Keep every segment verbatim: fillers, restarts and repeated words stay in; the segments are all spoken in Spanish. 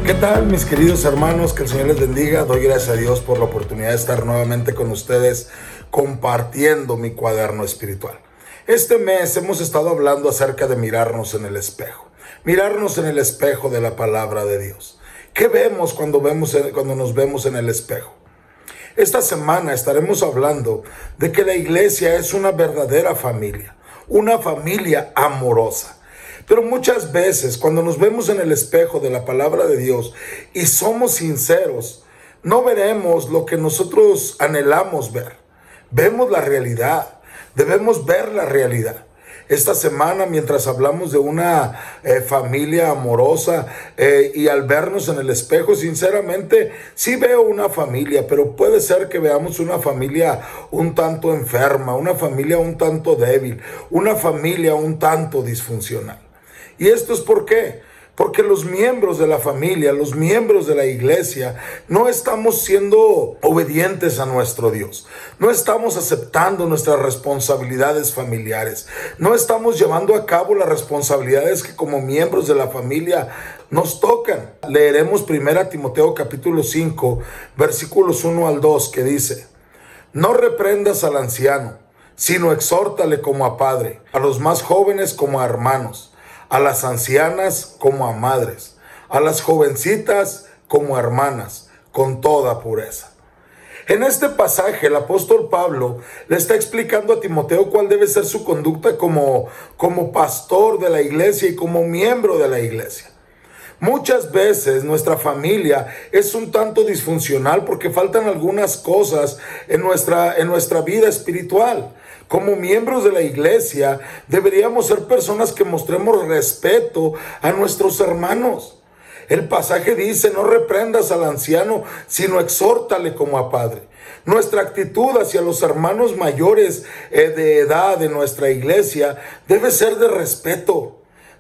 ¿Qué tal, mis queridos hermanos? Que el Señor les bendiga. Doy gracias a Dios por la oportunidad de estar nuevamente con ustedes compartiendo mi cuaderno espiritual. Este mes hemos estado hablando acerca de mirarnos en el espejo. Mirarnos en el espejo de la palabra de Dios. ¿Qué vemos cuando, vemos, cuando nos vemos en el espejo? Esta semana estaremos hablando de que la iglesia es una verdadera familia, una familia amorosa. Pero muchas veces cuando nos vemos en el espejo de la palabra de Dios y somos sinceros, no veremos lo que nosotros anhelamos ver. Vemos la realidad, debemos ver la realidad. Esta semana, mientras hablamos de una eh, familia amorosa eh, y al vernos en el espejo, sinceramente, sí veo una familia, pero puede ser que veamos una familia un tanto enferma, una familia un tanto débil, una familia un tanto disfuncional. ¿Y esto es por qué? Porque los miembros de la familia, los miembros de la iglesia, no estamos siendo obedientes a nuestro Dios. No estamos aceptando nuestras responsabilidades familiares. No estamos llevando a cabo las responsabilidades que como miembros de la familia nos tocan. Leeremos primero Timoteo capítulo cinco, versículos uno al dos, que dice: No reprendas al anciano, sino exhórtale como a padre, a los más jóvenes como a hermanos, a las ancianas como a madres, a las jovencitas como a hermanas, con toda pureza. En este pasaje el apóstol Pablo le está explicando a Timoteo cuál debe ser su conducta como, como pastor de la iglesia y como miembro de la iglesia. Muchas veces nuestra familia es un tanto disfuncional porque faltan algunas cosas en nuestra, en nuestra vida espiritual. Como miembros de la iglesia deberíamos ser personas que mostremos respeto a nuestros hermanos. El pasaje dice: no reprendas al anciano, sino exhórtale como a padre. Nuestra actitud hacia los hermanos mayores eh, de edad de nuestra iglesia debe ser de respeto.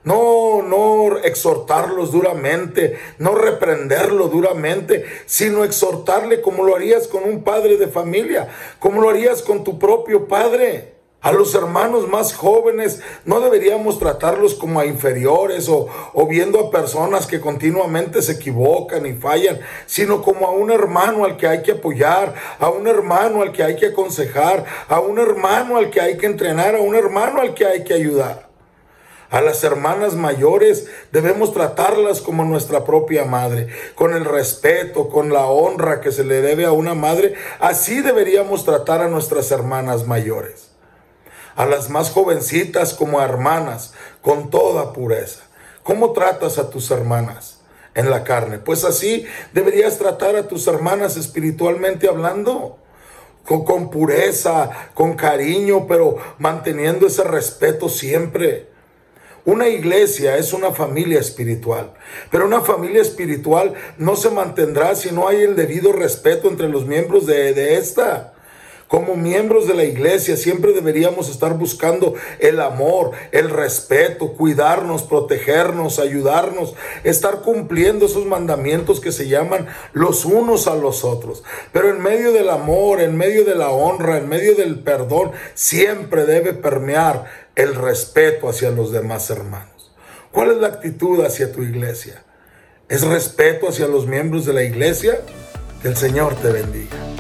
No, no exhortarlos duramente, no reprenderlo duramente, sino exhortarle como lo harías con un padre de familia, como lo harías con tu propio padre. A los hermanos más jóvenes no deberíamos tratarlos como a inferiores o, o viendo a personas que continuamente se equivocan y fallan, sino como a un hermano al que hay que apoyar, a un hermano al que hay que aconsejar, a un hermano al que hay que entrenar, a un hermano al que hay que ayudar. A las hermanas mayores debemos tratarlas como nuestra propia madre, con el respeto, con la honra que se le debe a una madre. Así deberíamos tratar a nuestras hermanas mayores. A las más jovencitas como a hermanas, con toda pureza. ¿Cómo tratas a tus hermanas en la carne? Pues así deberías tratar a tus hermanas espiritualmente hablando. Con, con pureza, con cariño, pero manteniendo ese respeto siempre. Una iglesia es una familia espiritual, pero una familia espiritual no se mantendrá si no hay el debido respeto entre los miembros de, de esta. Como miembros de la iglesia siempre deberíamos estar buscando el amor, el respeto, cuidarnos, protegernos, ayudarnos, estar cumpliendo esos mandamientos que se llaman los unos a los otros. Pero en medio del amor, en medio de la honra, en medio del perdón, siempre debe permear el respeto hacia los demás hermanos. ¿Cuál es la actitud hacia tu iglesia? ¿Es respeto hacia los miembros de la iglesia? Que el Señor te bendiga.